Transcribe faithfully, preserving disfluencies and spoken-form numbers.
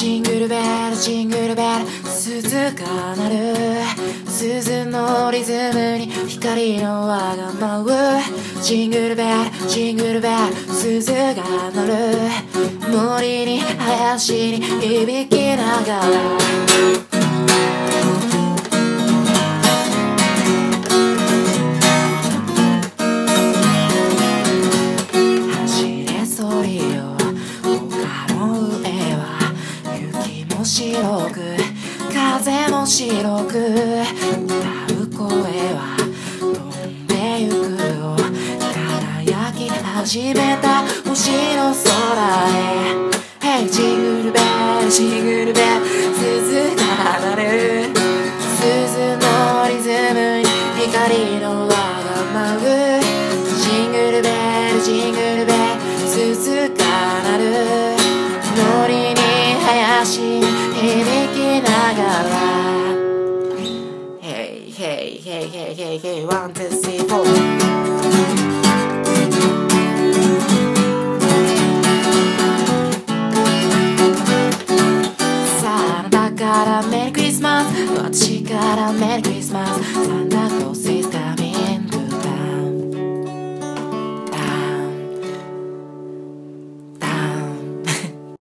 ジングルベルジングルベル鈴が鳴る鈴のリズムに光の輪が舞うジングルベルジングルベル鈴が鳴る森に林に響きながら白く風も白く歌う声は飛んでゆくよ輝き始めた星の空へ Hey ジングルベルジングルベル鈴が鳴る鈴のリズムに光の輪が舞うジングルベルジングルベル鈴が鳴る森に林に響きながら Hey hey hey hey hey hey one two three four さああなたからメリークリスマス私からメリークリスマス